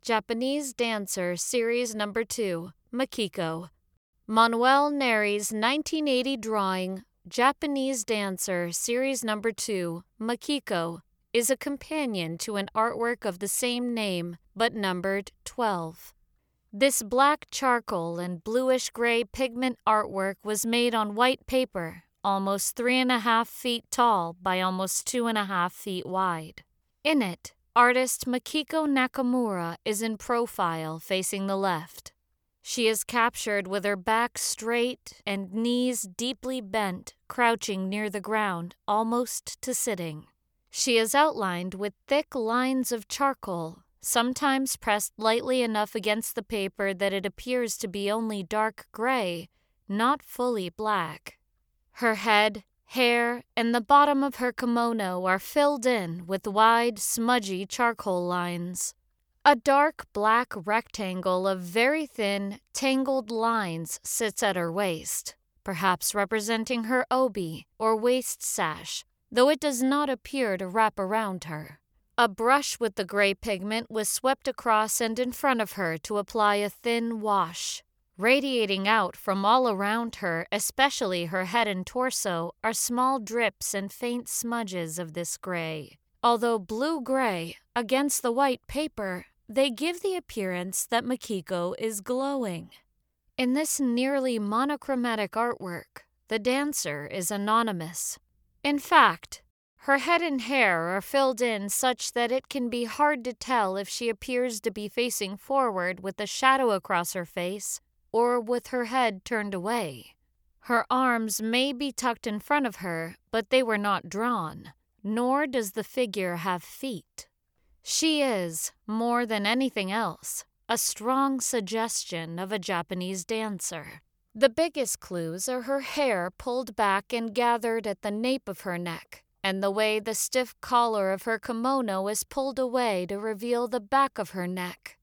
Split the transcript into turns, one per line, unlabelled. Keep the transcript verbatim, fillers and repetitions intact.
Japanese Dancer Series Number two, Makiko. Manuel Neri's nineteen eighty drawing, Japanese Dancer Series Number two, Makiko, is a companion to an artwork of the same name, but numbered twelve. This black charcoal and bluish-gray pigment artwork was made on white paper, almost three and a half feet tall by almost two and a half feet wide. In it, artist Makiko Nakamura is in profile facing the left. She is captured with her back straight and knees deeply bent, crouching near the ground, almost to sitting. She is outlined with thick lines of charcoal, sometimes pressed lightly enough against the paper that it appears to be only dark gray, not fully black. Her head, hair, and the bottom of her kimono are filled in with wide, smudgy charcoal lines. A dark black rectangle of very thin, tangled lines sits at her waist, perhaps representing her obi, or waist sash, though it does not appear to wrap around her. A brush with the gray pigment was swept across and in front of her to apply a thin wash. Radiating out from all around her, especially her head and torso, are small drips and faint smudges of this gray. Although blue-gray, against the white paper, they give the appearance that Makiko is glowing. In this nearly monochromatic artwork, the dancer is anonymous. In fact, her head and hair are filled in such that it can be hard to tell if she appears to be facing forward with a shadow across her face or with her head turned away. Her arms may be tucked in front of her, but they were not drawn, nor does the figure have feet. She is, more than anything else, a strong suggestion of a Japanese dancer. The biggest clues are her hair pulled back and gathered at the nape of her neck, and the way the stiff collar of her kimono is pulled away to reveal the back of her neck.